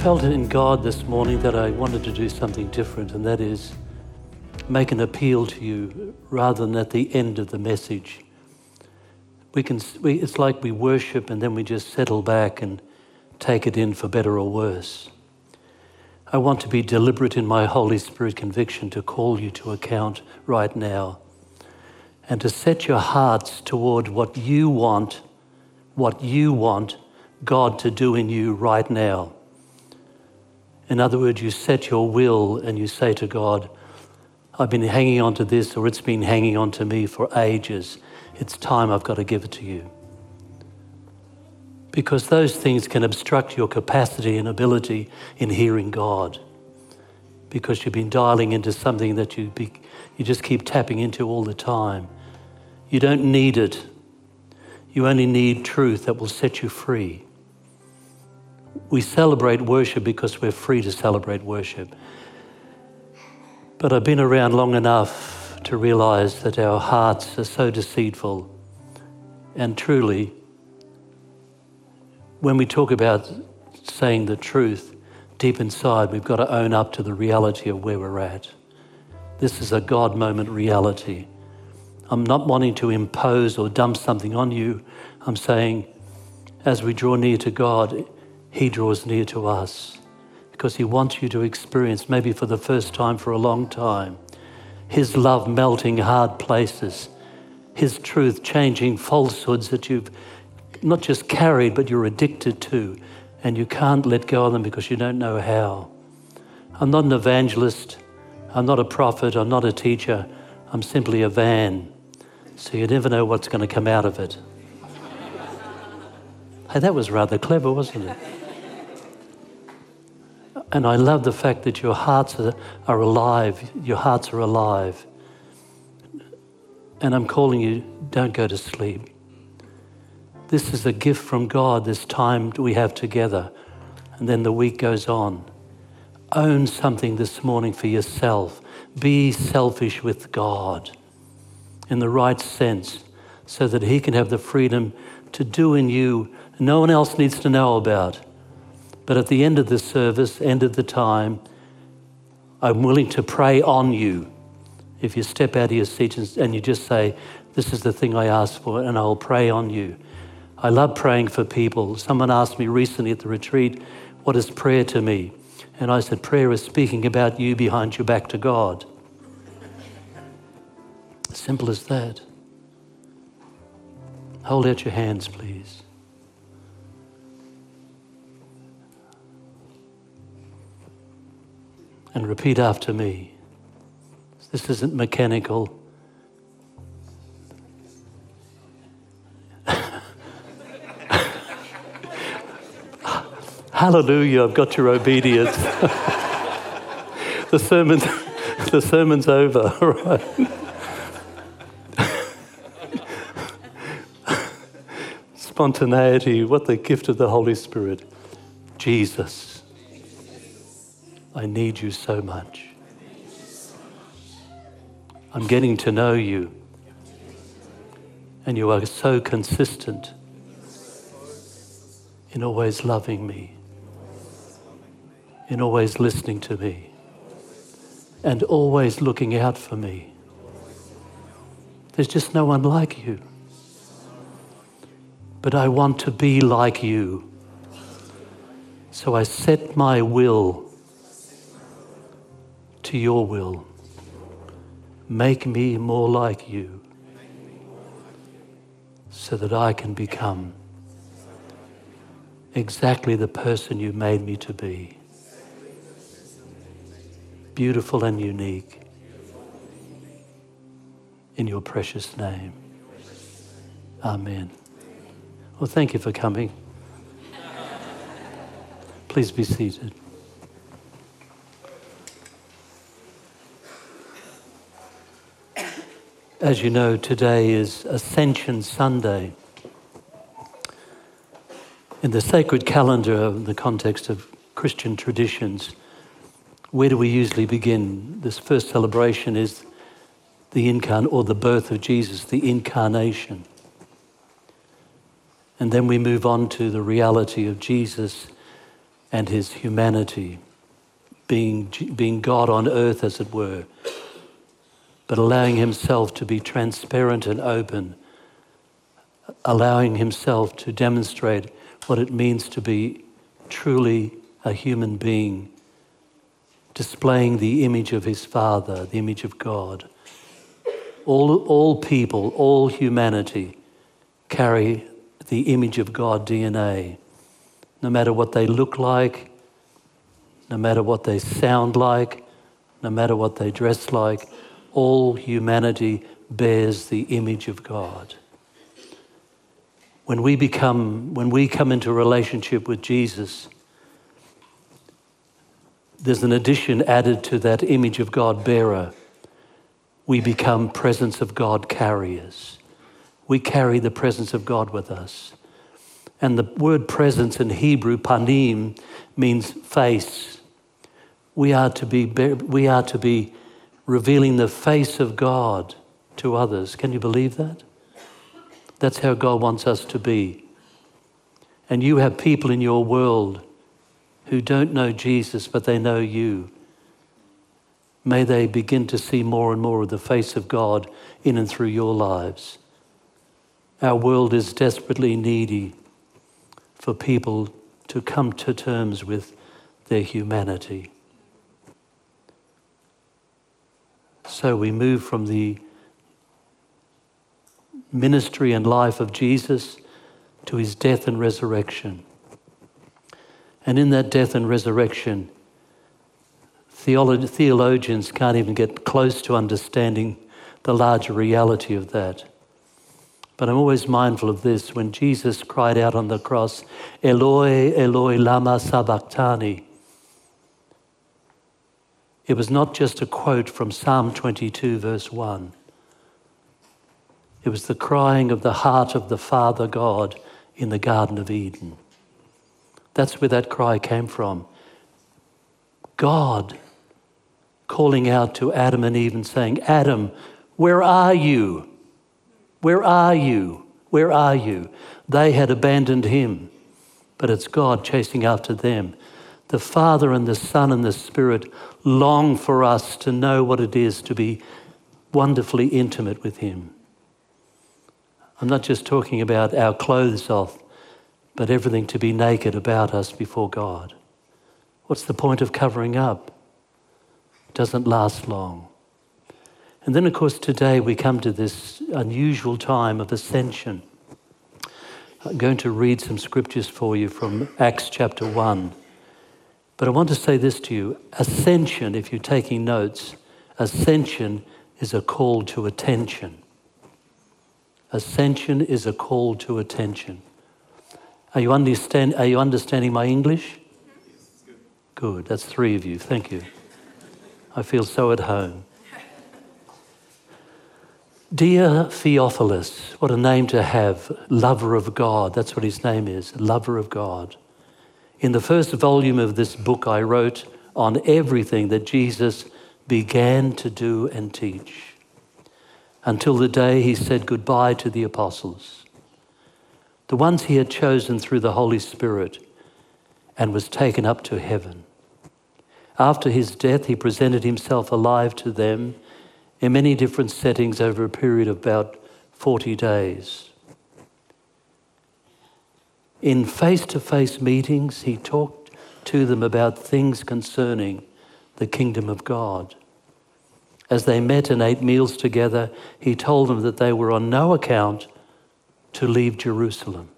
felt in God this morning that I wanted to do something different, and that is make an appeal to you rather than at the end of the message. It's like we worship and then we just settle back and take it in for better or worse. I want to be deliberate in my Holy Spirit conviction to call you to account right now and to set your hearts toward what you want God to do in you right now. In other words, you set your will and you say to God, I've been hanging on to this, or it's been hanging on to me for ages. It's time I've got to give it to you. Because those things can obstruct your capacity and ability in hearing God. Because you've been dialing into something that you just keep tapping into all the time. You don't need it. You only need truth that will set you free. We celebrate worship because we're free to celebrate worship. But I've been around long enough to realize that our hearts are so deceitful. And truly, when we talk about saying the truth, deep inside, we've got to own up to the reality of where we're at. This is a God moment reality. I'm not wanting to impose or dump something on you. I'm saying, as we draw near to God, He draws near to us because He wants you to experience, maybe for the first time for a long time, His love melting hard places, His truth changing falsehoods that you've not just carried, but you're addicted to, and you can't let go of them because you don't know how. I'm not an evangelist. I'm not a prophet. I'm not a teacher. I'm simply a van. So you never know what's going to come out of it. Hey, that was rather clever, wasn't it? And I love the fact that your hearts are alive. Your hearts are alive. And I'm calling you, don't go to sleep. This is a gift from God, this time we have together. And then the week goes on. Own something this morning for yourself. Be selfish with God in the right sense so that He can have the freedom to do in you no one else needs to know about. But at the end of the service, end of the time, I'm willing to pray on you. If you step out of your seat and you just say, this is the thing I asked for, and I'll pray on you. I love praying for people. Someone asked me recently at the retreat, what is prayer to me? And I said, prayer is speaking about you behind your back to God. Simple as that. Hold out your hands, please. And repeat after me. This isn't mechanical. Hallelujah, I've got your obedience. The sermon's over, all right? Spontaneity, what the gift of the Holy Spirit. Jesus, I need you so much. I'm getting to know you. And you are so consistent in always loving me, in always listening to me, and always looking out for me. There's just no one like you. But I want to be like you. So I set my will to your will. Make me more like you so that I can become exactly the person you made me to be. Beautiful and unique. In your precious name. Amen. Well, thank you for coming. Please be seated. As you know, today is Ascension Sunday. In the sacred calendar, in the context of Christian traditions, where do we usually begin? This first celebration is the birth of Jesus, the incarnation. And then we move on to the reality of Jesus and his humanity, being God on earth, as it were, but allowing himself to be transparent and open, allowing himself to demonstrate what it means to be truly a human being, displaying the image of his Father, the image of God. All people, all humanity carry the image of God DNA, no matter what they look like, no matter what they sound like, no matter what they dress like. All humanity bears the image of God. When we come into a relationship with Jesus, there's an addition added to that image of God bearer. We become presence of God carriers. We carry the presence of God with us. And the word presence in Hebrew, panim, means face. We are to be revealing the face of God to others. Can you believe that? That's how God wants us to be. And you have people in your world who don't know Jesus, but they know you. May they begin to see more and more of the face of God in and through your lives. Our world is desperately needy for people to come to terms with their humanity. So we move from the ministry and life of Jesus to his death and resurrection. And in that death and resurrection, theologians can't even get close to understanding the larger reality of that. But I'm always mindful of this. When Jesus cried out on the cross, Eloi, Eloi, lama sabachthani, it was not just a quote from Psalm 22, verse 1. It was the crying of the heart of the Father God in the Garden of Eden. That's where that cry came from. God calling out to Adam and Eve and saying, Adam, where are you? Where are you? Where are you? They had abandoned him, but it's God chasing after them. The Father and the Son and the Spirit long for us to know what it is to be wonderfully intimate with him. I'm not just talking about our clothes off, but everything to be naked about us before God. What's the point of covering up? It doesn't last long. And then, of course, today we come to this unusual time of ascension. I'm going to read some scriptures for you from Acts chapter 1. But I want to say this to you. Ascension, if you're taking notes, ascension is a call to attention. Ascension is a call to attention. Are you understanding my English? Good. That's 3 of you. Thank you. I feel so at home. Dear Theophilus, what a name to have, lover of God. That's what his name is, lover of God. In the first volume of this book, I wrote on everything that Jesus began to do and teach, until the day he said goodbye to the apostles, the ones he had chosen through the Holy Spirit, and was taken up to heaven. After his death, he presented himself alive to them in many different settings over a period of about 40 days. In face-to-face meetings, he talked to them about things concerning the kingdom of God. As they met and ate meals together, he told them that they were on no account to leave Jerusalem,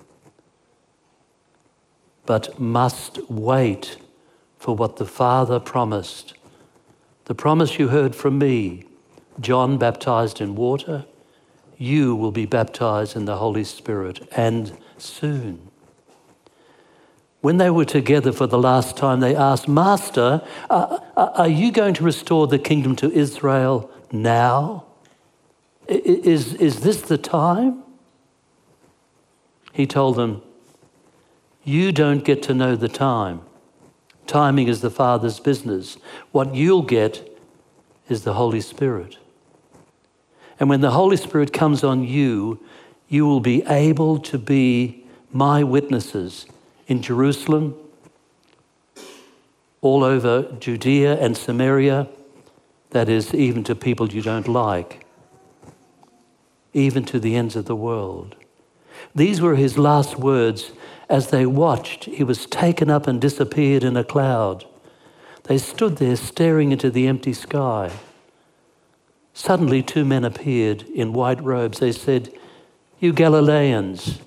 but must wait for what the Father promised. The promise you heard from me, John baptized in water, you will be baptized in the Holy Spirit, and soon. When they were together for the last time, they asked, Master, are you going to restore the kingdom to Israel now? Is this the time? He told them, you don't get to know the time. Timing is the Father's business. What you'll get is the Holy Spirit. And when the Holy Spirit comes on you, you will be able to be my witnesses in Jerusalem, all over Judea and Samaria, that is, even to people you don't like, even to the ends of the world. These were his last words as they watched. He was taken up and disappeared in a cloud. They stood there staring into the empty sky. Suddenly 2 men appeared in white robes. They said, "You Galileans,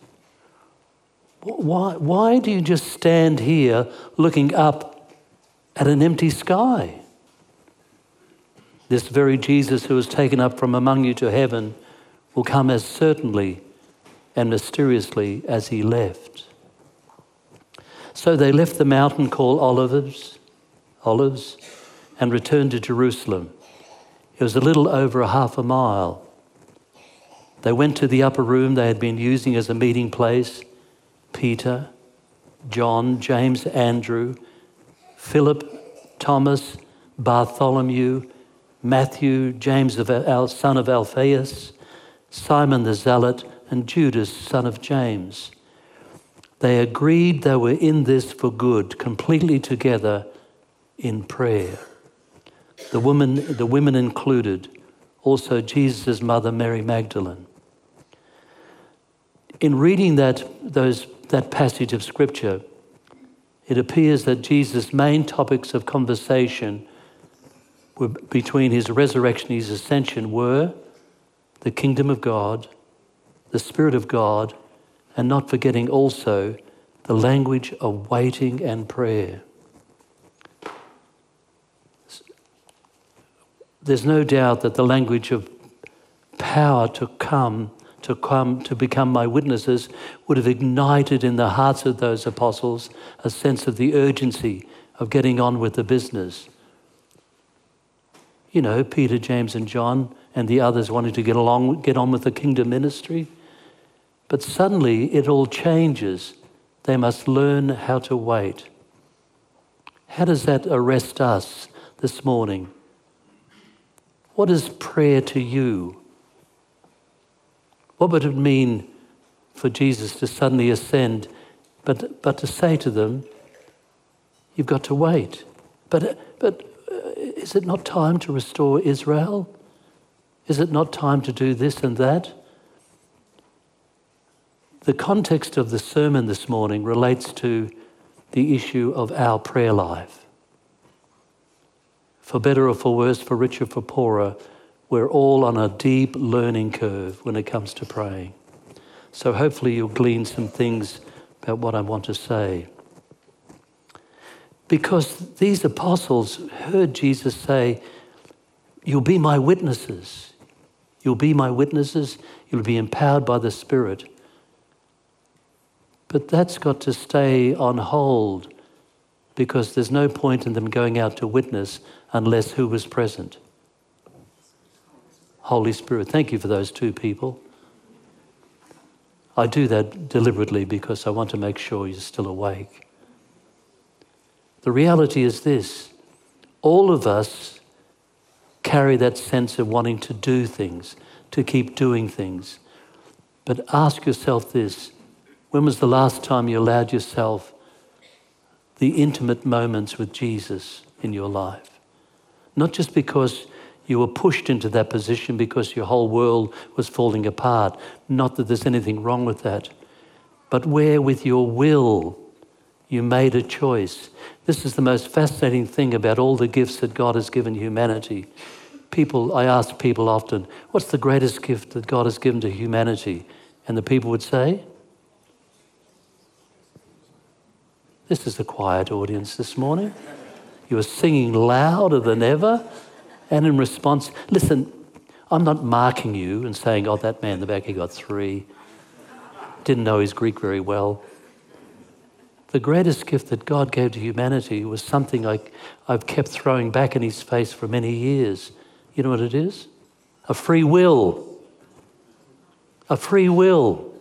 why do you just stand here looking up at an empty sky? This very Jesus who was taken up from among you to heaven will come as certainly and mysteriously as he left." So they left the mountain called Olives, and returned to Jerusalem. It was a little over half a mile. They went to the upper room they had been using as a meeting place. Peter, John, James, Andrew, Philip, Thomas, Bartholomew, Matthew, James, son of Alphaeus, Simon the Zealot, and Judas, son of James. They agreed they were in this for good, completely together in prayer. The women included, also Jesus' mother, Mary Magdalene. In reading that passage of Scripture, it appears that Jesus' main topics of conversation were between his resurrection and his ascension were the kingdom of God, the Spirit of God, and not forgetting also the language of waiting and prayer. There's no doubt that the language of power to become my witnesses would have ignited in the hearts of those apostles a sense of the urgency of getting on with the business. You know, Peter, James, and John and the others wanted to get on with the kingdom ministry. But suddenly it all changes. They must learn how to wait. How does that arrest us this morning? What is prayer to you? What would it mean for Jesus to suddenly ascend, but to say to them, you've got to wait. But is it not time to restore Israel? Is it not time to do this and that? The context of the sermon this morning relates to the issue of our prayer life. For better or for worse, for richer, for poorer, we're all on a deep learning curve when it comes to praying. So hopefully you'll glean some things about what I want to say. Because these apostles heard Jesus say, you'll be my witnesses. You'll be my witnesses. You'll be empowered by the Spirit. But that's got to stay on hold because there's no point in them going out to witness unless who was present? Holy Spirit. Thank you for those two people. I do that deliberately because I want to make sure you're still awake. The reality is this: all of us carry that sense of wanting to do things, to keep doing things. But ask yourself this: when was the last time you allowed yourself the intimate moments with Jesus in your life? Not just because you were pushed into that position because your whole world was falling apart. Not that there's anything wrong with that. But where with your will you made a choice. This is the most fascinating thing about all the gifts that God has given humanity. I ask people often, what's the greatest gift that God has given to humanity? And the people would say, this is a quiet audience this morning. You were singing louder than ever. And in response, listen, I'm not marking you and saying, oh, that man in the back, he got 3. Didn't know his Greek very well. The greatest gift that God gave to humanity was something I've kept throwing back in his face for many years. You know what it is? A free will. A free will.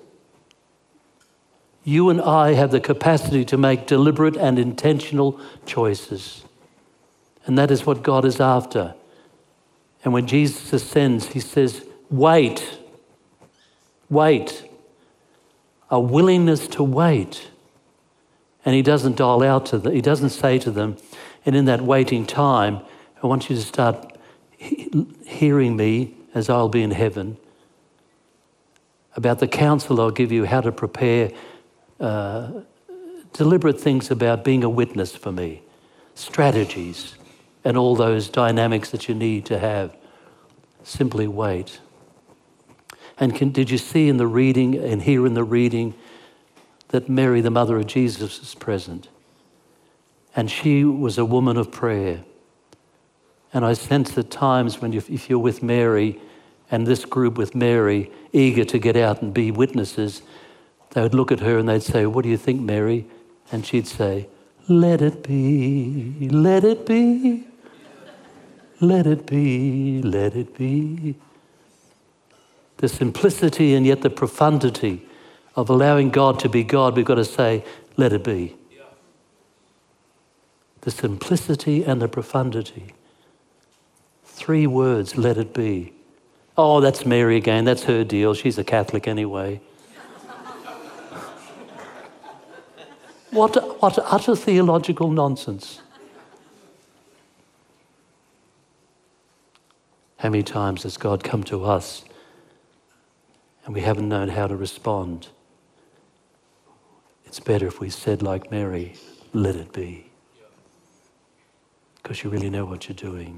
You and I have the capacity to make deliberate and intentional choices. And that is what God is after. And when Jesus ascends, he says, wait. Wait. A willingness to wait. And he doesn't he doesn't say to them, And in that waiting time, I want you to start hearing me as I'll be in heaven about the counsel I'll give you how to prepare deliberate things about being a witness for me, strategies, and all those dynamics that you need to have. Simply wait. And did you see in the reading and hear in the reading that Mary, the mother of Jesus, is present? And she was a woman of prayer. And I sense at times when if you're with Mary and this group with Mary, eager to get out and be witnesses, they would look at her and they'd say, "What do you think, Mary?" And she'd say, "Let it be, let it be, let it be, let it be." The simplicity and yet the profundity of allowing God to be God, we've got to say, "Let it be." Yeah. The simplicity and the profundity. 3 words, "Let it be." Oh, that's Mary again. That's her deal. She's a Catholic anyway. What utter theological nonsense. How many times has God come to us and we haven't known how to respond? It's better if we said like Mary, "Let it be." Because you really know what you're doing.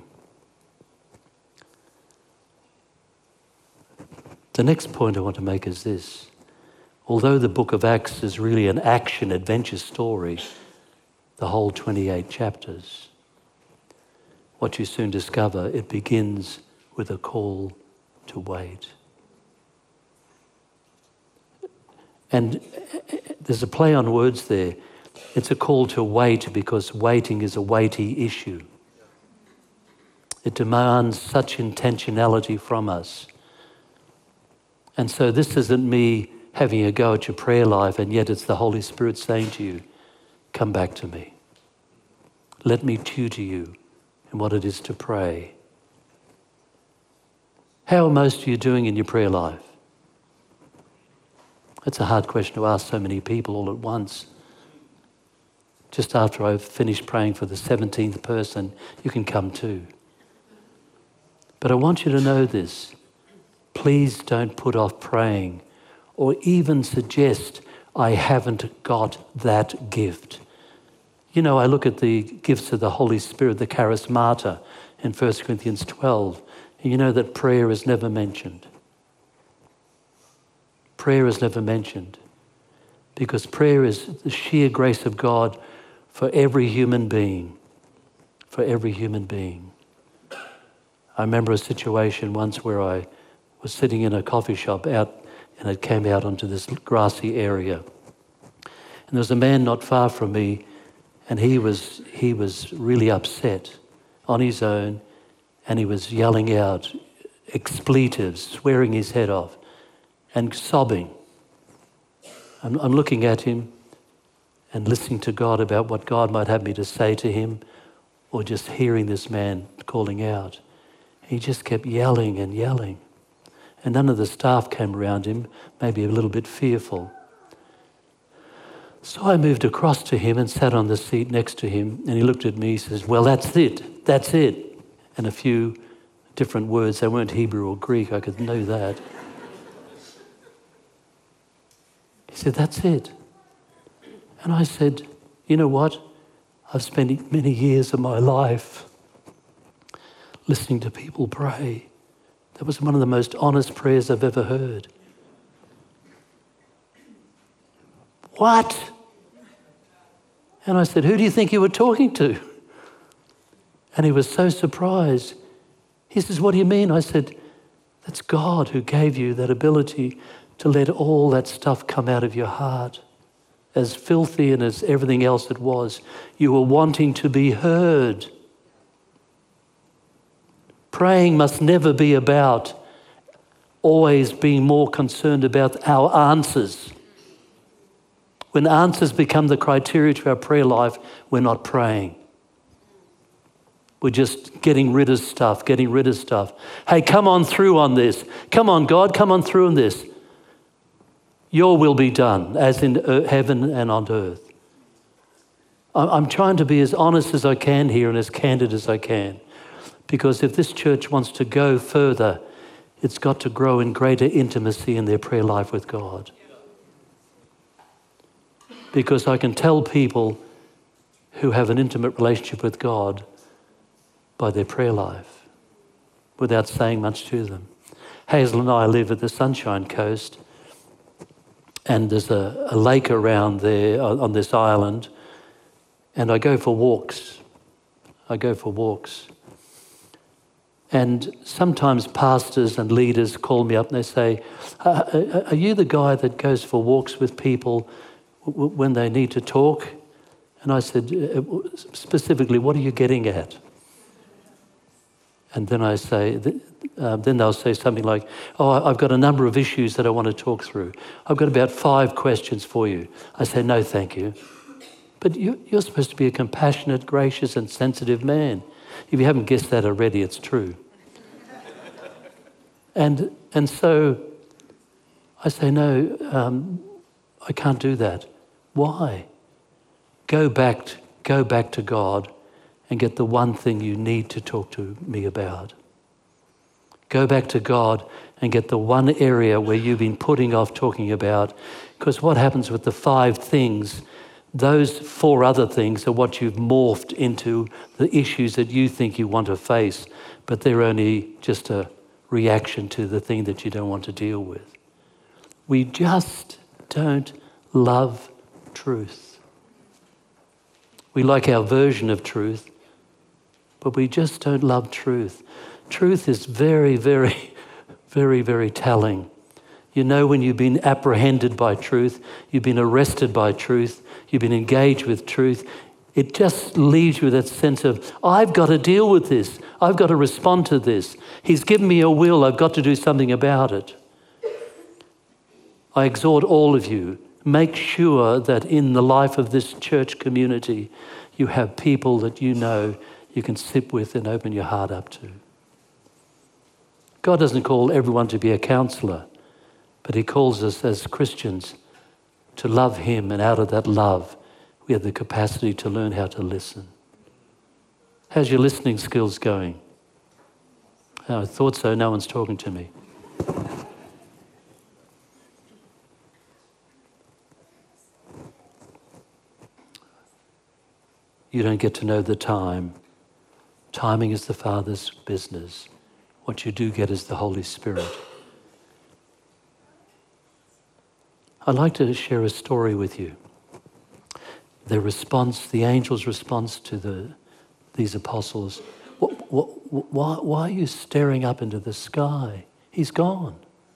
The next point I want to make is this. Although the book of Acts is really an action-adventure story, the whole 28 chapters, what you soon discover, it begins with a call to wait. And there's a play on words there. It's a call to wait because waiting is a weighty issue. It demands such intentionality from us. And so this isn't me having a go at your prayer life, and yet it's the Holy Spirit saying to you, "Come back to me. Let me tutor you in what it is to pray." How are most of you doing in your prayer life? That's a hard question to ask so many people all at once. Just after I've finished praying for the 17th person, you can come too. But I want you to know this. Please don't put off praying or even suggest, "I haven't got that gift." You know, I look at the gifts of the Holy Spirit, the charismata in 1 Corinthians 12, and you know that prayer is never mentioned. Prayer is never mentioned because prayer is the sheer grace of God for every human being, for every human being. I remember a situation once where I was sitting in a coffee shop out, and it came out onto this grassy area. And there was a man not far from me, and he was really upset on his own, and he was yelling out expletives, swearing his head off, and sobbing. I'm looking at him and listening to God about what God might have me to say to him, or just hearing this man calling out. He just kept yelling and yelling. And none of the staff came around him, maybe a little bit fearful. So I moved across to him and sat on the seat next to him, and he looked at me, he says, "Well, that's it. And a few different words, they weren't Hebrew or Greek, I could know that. He said, "That's it." And I said, "You know what? I've spent many years of my life listening to people pray. That was one of the most honest prayers I've ever heard." "What?" And I said, "Who do you think you were talking to?" And he was so surprised. He says, "What do you mean?" I said, "That's God who gave you that ability to let all that stuff come out of your heart. As filthy and as everything else it was, you were wanting to be heard. Praying must never be about always being more concerned about our answers. When answers become the criteria to our prayer life, we're not praying. We're just getting rid of stuff. Hey, come on through on this. Come on, God, come on through on this. Your will be done, as in heaven and on earth. I'm trying to be as honest as I can here and as candid as I can. Because if this church wants to go further, it's got to grow in greater intimacy in their prayer life with God. Because I can tell people who have an intimate relationship with God by their prayer life without saying much to them. Hazel and I live at the Sunshine Coast, and there's a lake around there on this island, and I go for walks. And sometimes pastors and leaders call me up and they say, are you the guy that goes for walks with people when they need to talk? And I said, specifically, what are you getting at? And then I say, then they'll say something like, oh, I've got a number of issues that I want to talk through. I've got about 5 questions for you. I say, no, thank you. But you're supposed to be a compassionate, gracious and sensitive man. If you haven't guessed that already, it's true. And so I say, no, I can't do that. Why? Go back to God and get the one thing you need to talk to me about. Go back to God and get the one area where you've been putting off talking about. Because what happens with the 5 things, those 4 other things are what you've morphed into the issues that you think you want to face, but they're only just a reaction to the thing that you don't want to deal with. We just don't love truth. We like our version of truth, but we just don't love truth. Truth is very, very, very, very telling. You know when you've been apprehended by truth, you've been arrested by truth, you've been engaged with truth. It just leaves you with that sense of, I've got to deal with this. I've got to respond to this. He's given me a will. I've got to do something about it. I exhort all of you, make sure that in the life of this church community, you have people that you know you can sit with and open your heart up to. God doesn't call everyone to be a counselor, but he calls us as Christians to love him, and out of that love, we have the capacity to learn how to listen. How's your listening skills going? Oh, I thought so, no one's talking to me. You don't get to know the time. Timing is the Father's business. What you do get is the Holy Spirit. I'd like to share a story with you. The response, the angel's response to these apostles. Why are you staring up into the sky? He's gone.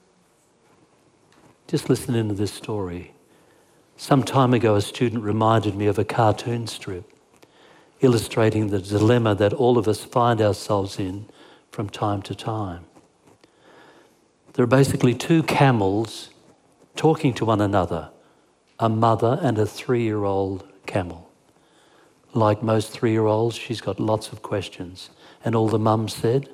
Just listen into this story. Some time ago, a student reminded me of a cartoon strip illustrating the dilemma that all of us find ourselves in from time to time. There are basically 2 camels talking to one another, a mother and a 3-year-old camel. Like most 3-year-olds, she's got lots of questions. And all the mum said,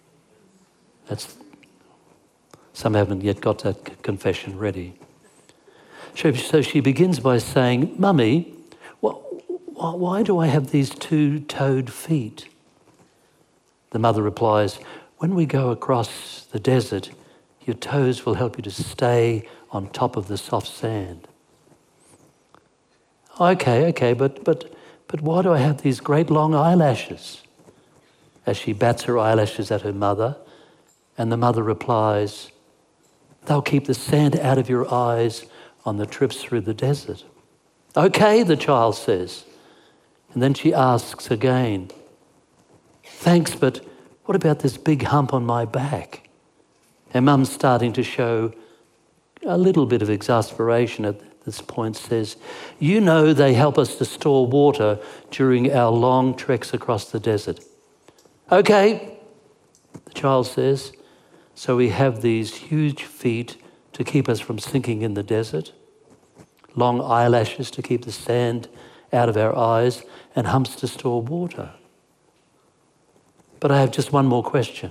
some haven't yet got that confession ready. So she begins by saying, Mummy, why do I have these 2-toed feet? The mother replies, when we go across the desert, your toes will help you to stay on top of the soft sand. Okay, but why do I have these great long eyelashes? As she bats her eyelashes at her mother, and the mother replies, they'll keep the sand out of your eyes on the trips through the desert. Okay, the child says. And then she asks again, thanks, but what about this big hump on my back? Her mum's starting to show a little bit of exasperation at this point, says, you know they help us to store water during our long treks across the desert. Okay, the child says, so we have these huge feet to keep us from sinking in the desert, long eyelashes to keep the sand out of our eyes, and humps to store water. But I have just one more question.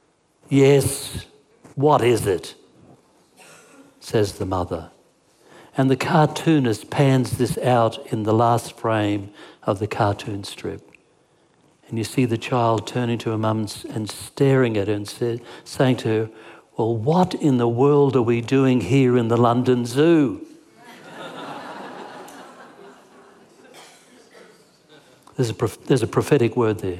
Yes, what is it? Says the mother. And the cartoonist pans this out in the last frame of the cartoon strip. And you see the child turning to her mum and staring at her and saying to her, well, what in the world are we doing here in the London Zoo? There's a prophetic word there.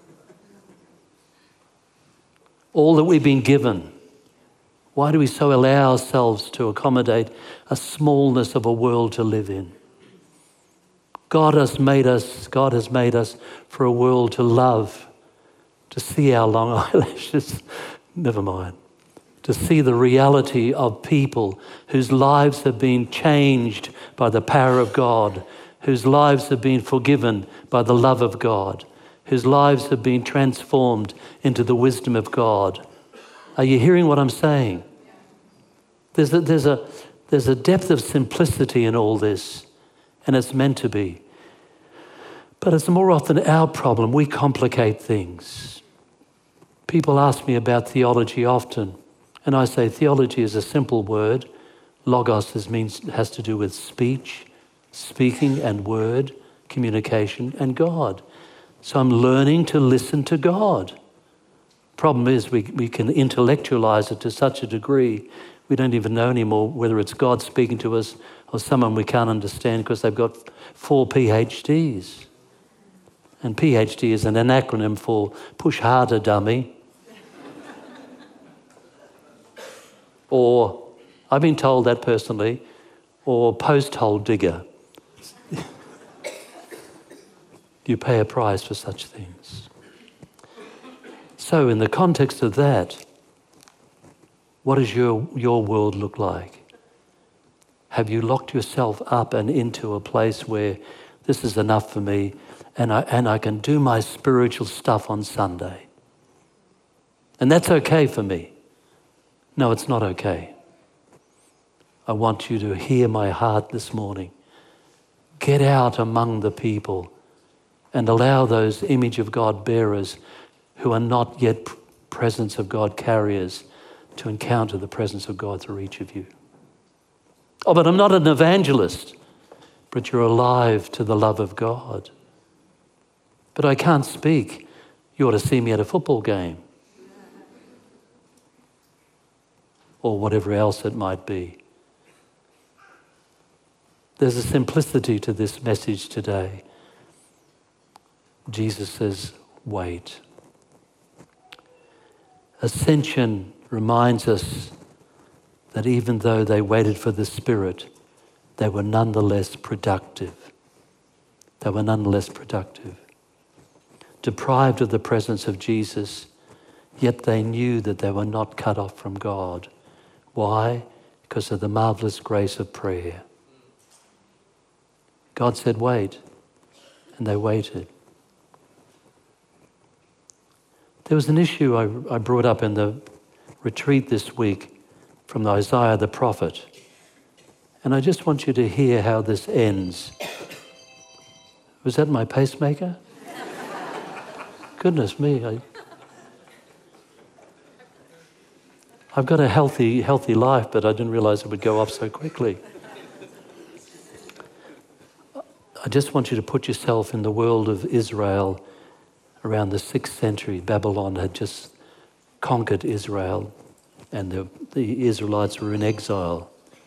All that we've been given. Why do we so allow ourselves to accommodate a smallness of a world to live in? God has made us for a world to love, to see our long eyelashes, never mind, to see the reality of people whose lives have been changed by the power of God, whose lives have been forgiven by the love of God, whose lives have been transformed into the wisdom of God. Are you hearing what I'm saying? There's a depth of simplicity in all this, and it's meant to be. But it's more often our problem. We complicate things. People ask me about theology often, and I say theology is a simple word. Logos has to do with speech, speaking and word, communication, and God. So I'm learning to listen to God. Problem is we can intellectualize it to such a degree we don't even know anymore whether it's God speaking to us or someone we can't understand because they've got 4 PhDs. And PhD is an acronym for push harder, dummy. Or, I've been told that personally, or post-hole digger. You pay a price for such things. So in the context of that, what does your world look like? Have you locked yourself up and into a place where this is enough for me and I can do my spiritual stuff on Sunday? And that's okay for me. No, it's not okay. I want you to hear my heart this morning. Get out among the people and allow those image of God bearers who are not yet presence of God carriers to encounter the presence of God through each of you. Oh, but I'm not an evangelist. But you're alive to the love of God. But I can't speak. You ought to see me at a football game. Or whatever else it might be. There's a simplicity to this message today. Jesus says, wait. Ascension reminds us that even though they waited for the Spirit, they were nonetheless productive. They were nonetheless productive. Deprived of the presence of Jesus, yet they knew that they were not cut off from God. Why? Because of the marvelous grace of prayer. God said, wait, and they waited. There was an issue I brought up in the retreat this week from Isaiah the prophet. And I just want you to hear how this ends. Was that my pacemaker? Goodness me. I've got a healthy life, but I didn't realize it would go off so quickly. I just want you to put yourself in the world of Israel around the 6th century. Babylon had just conquered Israel and the Israelites were in exile.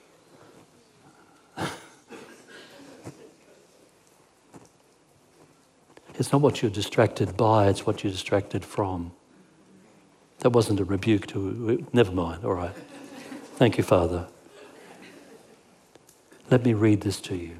It's not what you're distracted by, it's what you're distracted from. That wasn't a rebuke to, never mind, all right. Thank you, Father. Let me read this to you.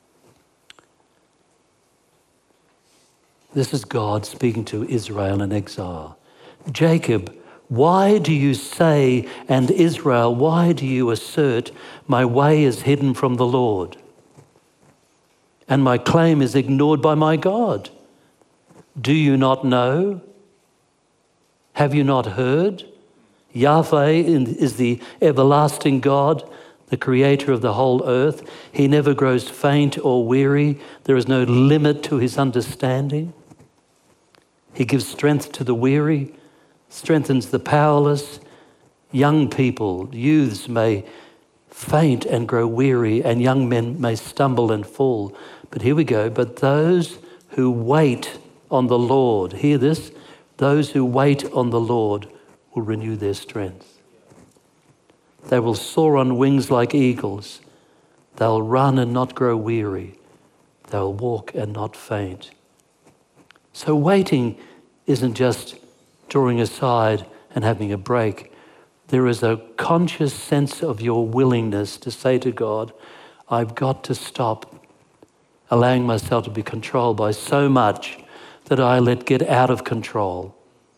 This is God speaking to Israel in exile. Jacob, why do you say, and Israel, why do you assert, my way is hidden from the Lord, and my claim is ignored by my God? Do you not know? Have you not heard? Yahweh is the everlasting God, the creator of the whole earth. He never grows faint or weary. There is no limit to his understanding. He gives strength to the weary, strengthens the powerless. Young people, youths may faint and grow weary, and young men may stumble and fall. But here we go. But those who wait on the Lord, hear this, those who wait on the Lord will renew their strength. They will soar on wings like eagles. They'll run and not grow weary. They'll walk and not faint. So waiting isn't just drawing aside and having a break. There is a conscious sense of your willingness to say to God, I've got to stop allowing myself to be controlled by so much that I let get out of control.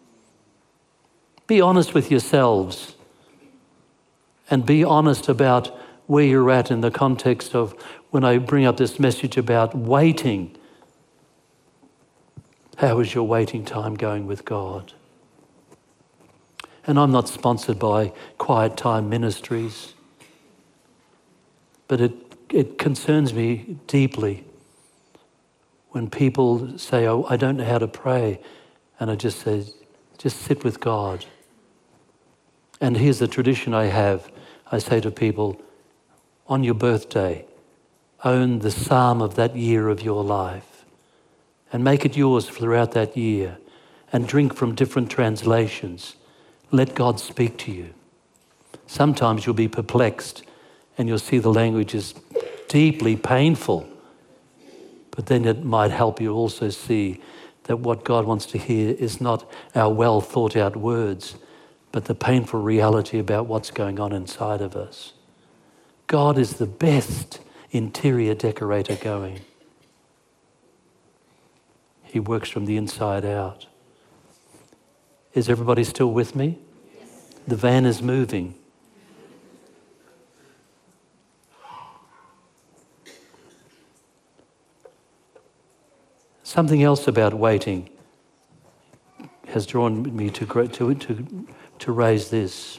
Be honest with yourselves and be honest about where you're at in the context of when I bring up this message about waiting. How is your waiting time going with God? And I'm not sponsored by Quiet Time Ministries, but it concerns me deeply when people say, oh, I don't know how to pray. And I just say, just sit with God. And here's the tradition I have. I say to people, on your birthday, own the psalm of that year of your life and make it yours throughout that year and drink from different translations. Let God speak to you. Sometimes you'll be perplexed and you'll see the language is deeply painful. But then it might help you also see that what God wants to hear is not our well thought out words, but the painful reality about what's going on inside of us. God is the best interior decorator going. He works from the inside out. Is everybody still with me? Yes. The van is moving. Something else about waiting has drawn me to raise this.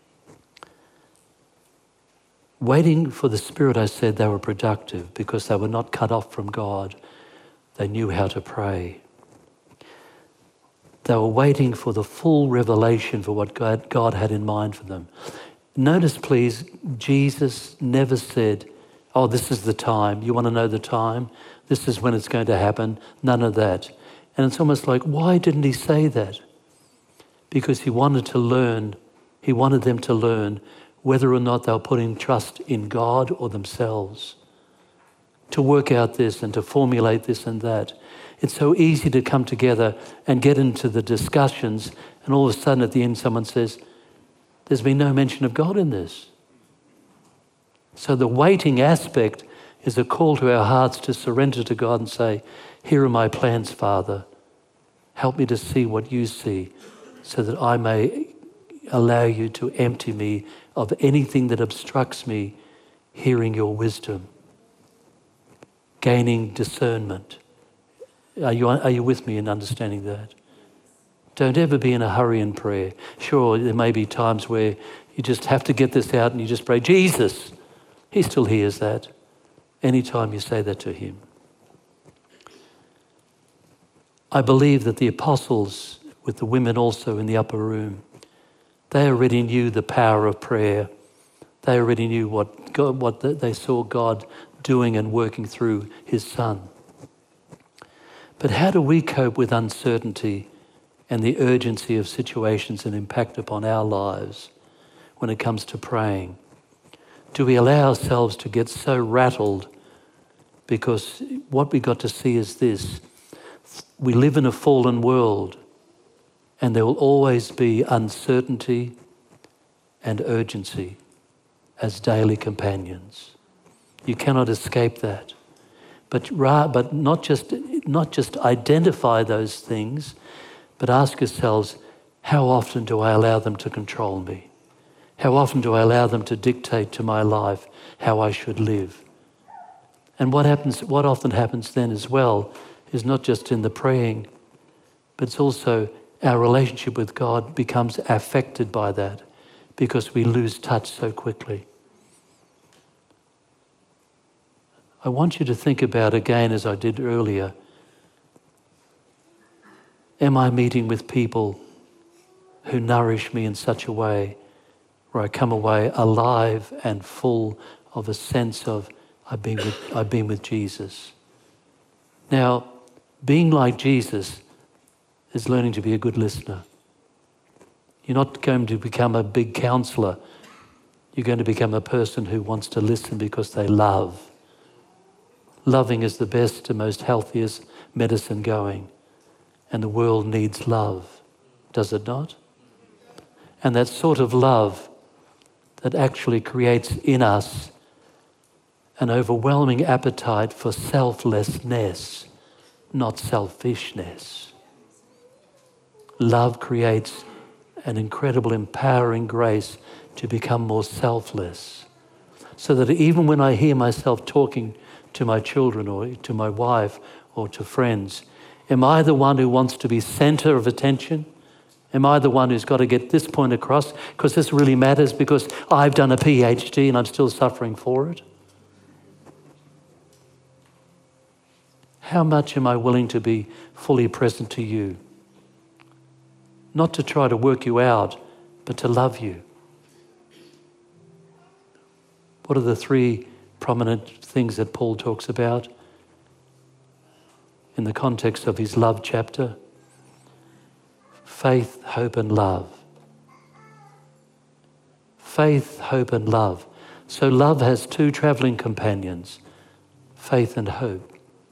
Waiting for the Spirit, I said they were productive because they were not cut off from God. They knew how to pray. They were waiting for the full revelation for what God had in mind for them. Notice, please, Jesus never said, oh, this is the time. You want to know the time? This is when it's going to happen. None of that. And it's almost like, why didn't he say that? Because he wanted to learn. He wanted them to learn whether or not they were putting trust in God or themselves. To work out this and to formulate this and that. It's so easy to come together and get into the discussions, and all of a sudden at the end someone says, there's been no mention of God in this. So the waiting aspect is a call to our hearts to surrender to God and say, here are my plans, Father. Help me to see what you see so that I may allow you to empty me of anything that obstructs me hearing your wisdom, gaining discernment. Are you with me in understanding that? Don't ever be in a hurry in prayer. Sure, there may be times where you just have to get this out and you just pray, Jesus. He still hears that anytime you say that to him. I believe that the apostles, with the women also in the upper room, they already knew the power of prayer. They already knew what they saw God doing and working through his Son. But how do we cope with uncertainty and the urgency of situations and impact upon our lives when it comes to praying? Do we allow ourselves to get so rattled? Because what we got to see is this. We live in a fallen world and there will always be uncertainty and urgency as daily companions. You cannot escape that. But not just identify those things, but ask yourselves, how often do I allow them to control me? How often do I allow them to dictate to my life how I should live? And what often happens then as well is not just in the praying, but it's also our relationship with God becomes affected by that because we lose touch so quickly. I want you to think about again, as I did earlier, am I meeting with people who nourish me in such a way where I come away alive and full of a sense of I've been with Jesus. Now, being like Jesus is learning to be a good listener. You're not going to become a big counselor. You're going to become a person who wants to listen because they love. Loving is the best and most healthiest medicine going. And the world needs love, does it not? And that sort of love that actually creates in us an overwhelming appetite for selflessness, not selfishness. Love creates an incredible empowering grace to become more selfless. So that even when I hear myself talking to my children or to my wife or to friends, am I the one who wants to be center of attention? Am I the one who's got to get this point across? Because this really matters because I've done a PhD and I'm still suffering for it. How much am I willing to be fully present to you? Not to try to work you out, but to love you. What are the three prominent things that Paul talks about in the context of his love chapter? Faith, hope, and love. Faith, hope, and love. So love has two traveling companions, faith and hope.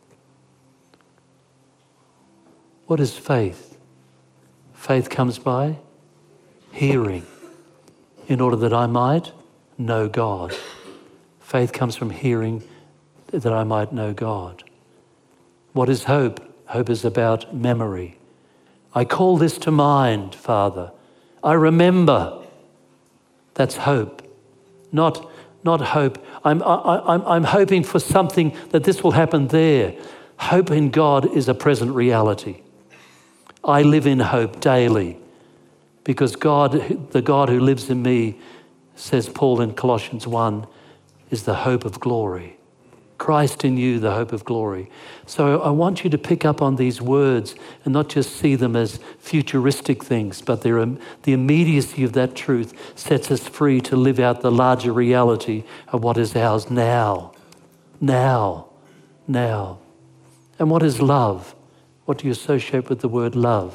What is faith? Faith comes by hearing, in order that I might know God. Faith comes from hearing that I might know God. What is hope? Hope is about memory. I call this to mind, Father. I remember. That's hope. Not hope. I'm hoping for something that this will happen there. Hope in God is a present reality. I live in hope daily because God, the God who lives in me, says Paul in Colossians 1, is the hope of glory. Christ in you, the hope of glory. So I want you to pick up on these words and not just see them as futuristic things, but the immediacy of that truth sets us free to live out the larger reality of what is ours now. Now. And what is love? What do you associate with the word love?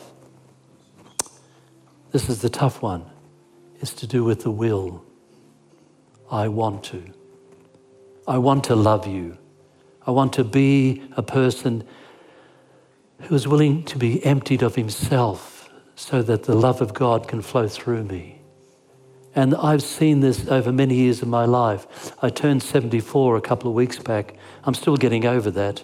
This is the tough one. It's to do with the will. I want to. I want to love you. I want to be a person who is willing to be emptied of himself so that the love of God can flow through me. And I've seen this over many years of my life. I turned 74 a couple of weeks back. I'm still getting over that.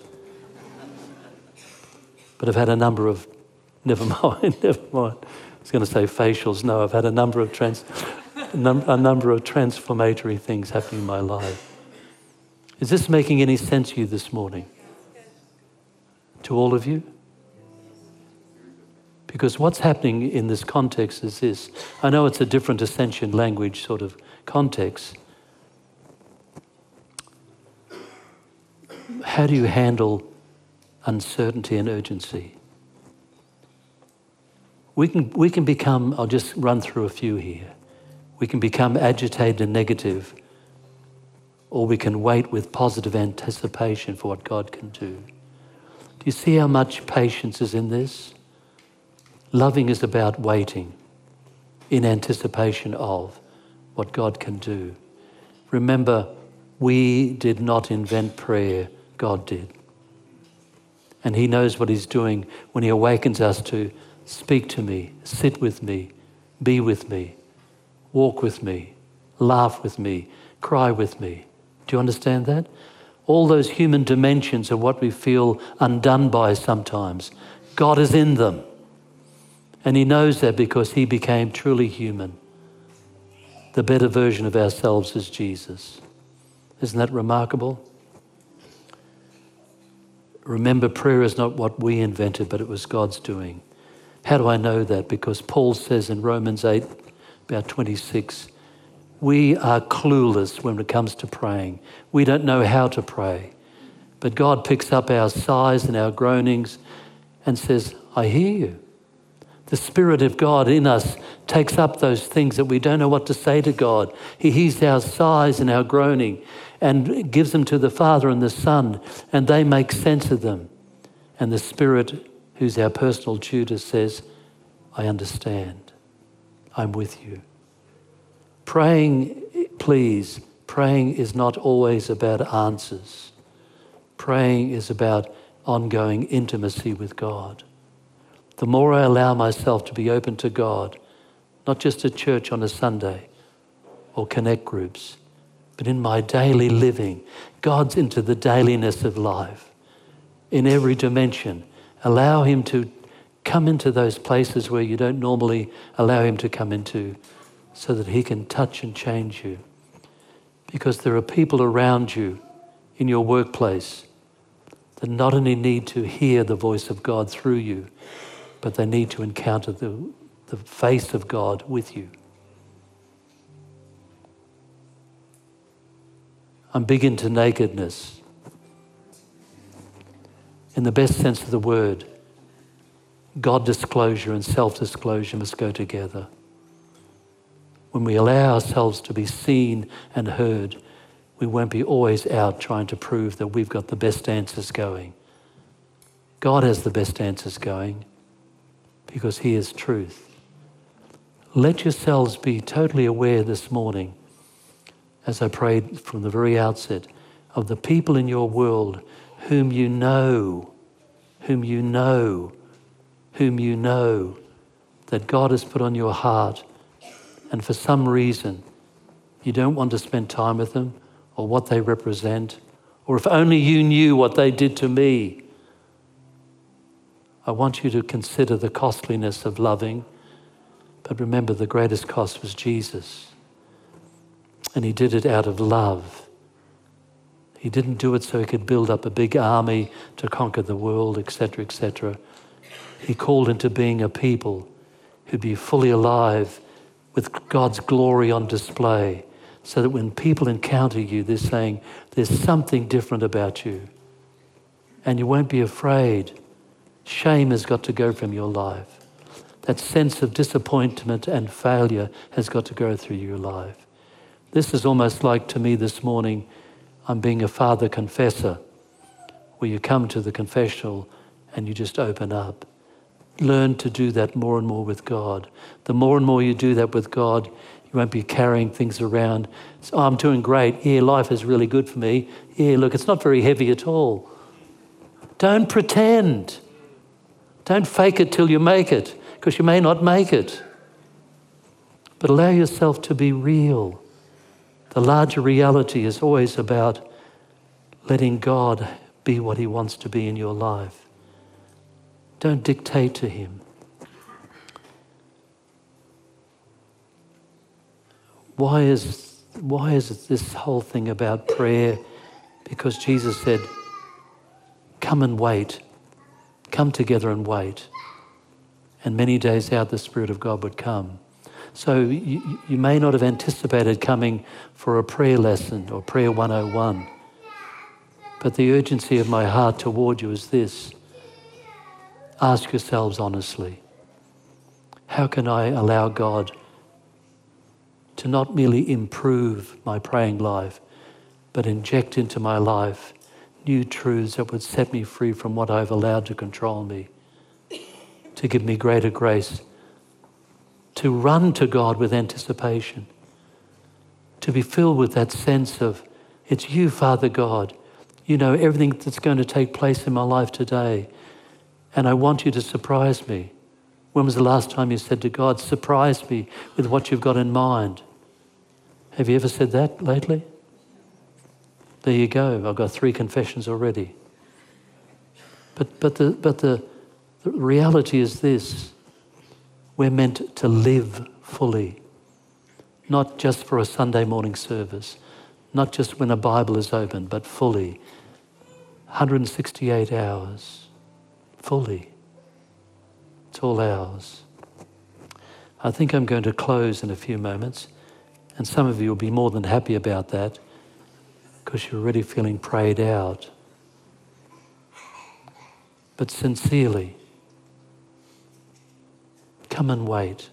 But I've had a number of, never mind. I was going to say facials. No, I've had a number of transformatory things happening in my life. Is this making any sense to you this morning? To all of you? Because what's happening in this context is this. I know it's a different ascension language sort of context. How do you handle uncertainty and urgency? We can become, I'll just run through a few here. We can become agitated and negative, or we can wait with positive anticipation for what God can do. Do you see how much patience is in this? Loving is about waiting in anticipation of what God can do. Remember, we did not invent prayer, God did. And he knows what he's doing when he awakens us to speak to me, sit with me, be with me, walk with me, laugh with me, cry with me. Do you understand that? All those human dimensions of what we feel undone by sometimes, God is in them. And he knows that because he became truly human. The better version of ourselves is Jesus. Isn't that remarkable? Remember, prayer is not what we invented, but it was God's doing. How do I know that? Because Paul says in Romans 8, about 26, we are clueless when it comes to praying. We don't know how to pray. But God picks up our sighs and our groanings and says, I hear you. The Spirit of God in us takes up those things that we don't know what to say to God. He hears our sighs and our groaning and gives them to the Father and the Son, and they make sense of them. And the Spirit, who's our personal tutor, says, I understand. I'm with you. Praying, please, praying is not always about answers. Praying is about ongoing intimacy with God. The more I allow myself to be open to God, not just at church on a Sunday or connect groups, but in my daily living, God's into the dailiness of life. In every dimension, allow him to come into those places where you don't normally allow him to come into, so that he can touch and change you. Because there are people around you in your workplace that not only need to hear the voice of God through you, but they need to encounter the face of God with you. I'm big into nakedness. In the best sense of the word, God disclosure and self-disclosure must go together. When we allow ourselves to be seen and heard, we won't be always out trying to prove that we've got the best answers going. God has the best answers going because he is truth. Let yourselves be totally aware this morning, as I prayed from the very outset, of the people in your world whom you know that God has put on your heart, and for some reason you don't want to spend time with them or what they represent, or if only you knew what they did to me. I want you to consider the costliness of loving, but remember the greatest cost was Jesus. And he did it out of love. He didn't do it so he could build up a big army to conquer the world, etc., etc. He called into being a people who'd be fully alive with God's glory on display, so that when people encounter you, they're saying, there's something different about you. And you won't be afraid. Shame has got to go from your life. That sense of disappointment and failure has got to go through your life. This is almost like, to me this morning, I'm being a father confessor, where you come to the confessional and you just open up. Learn to do that more and more with God. The more and more you do that with God, you won't be carrying things around. So, I'm doing great. Yeah, life is really good for me. Yeah, look, it's not very heavy at all. Don't pretend. Don't fake it till you make it, because you may not make it. But allow yourself to be real. The larger reality is always about letting God be what he wants to be in your life. Don't dictate to him. Why is this whole thing about prayer? Because Jesus said, come and wait. Come together and wait. And many days out, the Spirit of God would come. So you may not have anticipated coming for a prayer lesson or prayer 101. But the urgency of my heart toward you is this. Ask yourselves honestly, how can I allow God to not merely improve my praying life, but inject into my life new truths that would set me free from what I've allowed to control me, to give me greater grace, to run to God with anticipation, to be filled with that sense of, it's you, Father God. You know everything that's going to take place in my life today, and I want you to surprise me. When was the last time you said to God, surprise me with what you've got in mind? Have you ever said that lately? There you go. I've got 3 confessions already. But the reality is this. We're meant to live fully, not just for a Sunday morning service, not just when a Bible is open, but fully. 168 hours, fully. It's all ours. I think I'm going to close in a few moments, and some of you will be more than happy about that, because you're already feeling prayed out. But sincerely, come and wait.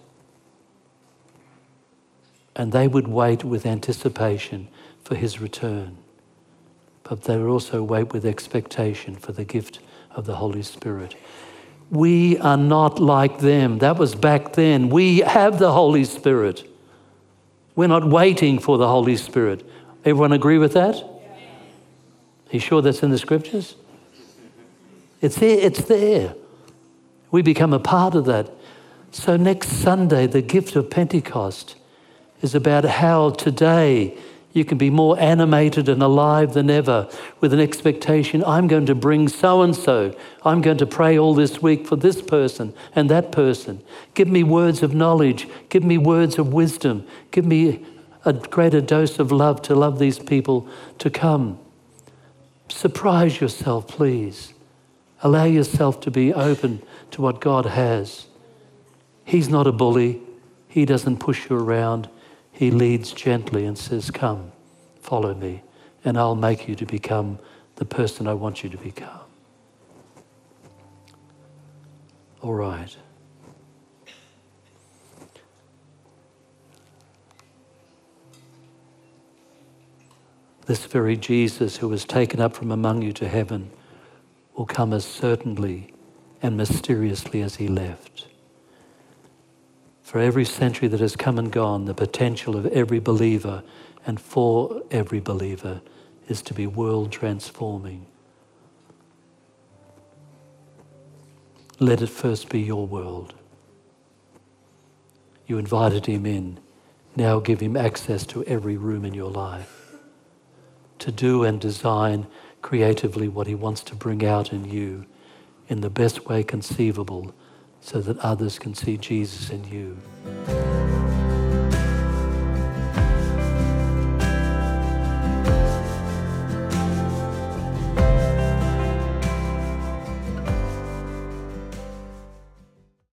And they would wait with anticipation for his return. But they would also wait with expectation for the gift of the Holy Spirit. We are not like them. That was back then. We have the Holy Spirit. We're not waiting for the Holy Spirit. Everyone agree with that? Are you sure that's in the scriptures? It's there. It's there. We become a part of that. So next Sunday, the gift of Pentecost is about how today you can be more animated and alive than ever with an expectation, I'm going to bring so-and-so. I'm going to pray all this week for this person and that person. Give me words of knowledge. Give me words of wisdom. Give me a greater dose of love to love these people to come. Surprise yourself, please. Allow yourself to be open to what God has. He's not a bully. He doesn't push you around. He leads gently and says, come, follow me, and I'll make you to become the person I want you to become. All right. This very Jesus who was taken up from among you to heaven will come as certainly and mysteriously as he left. For every century that has come and gone, the potential of every believer and for every believer is to be world transforming. Let it first be your world. You invited him in. Now give him access to every room in your life to do and design creatively what he wants to bring out in you in the best way conceivable, so that others can see Jesus in you.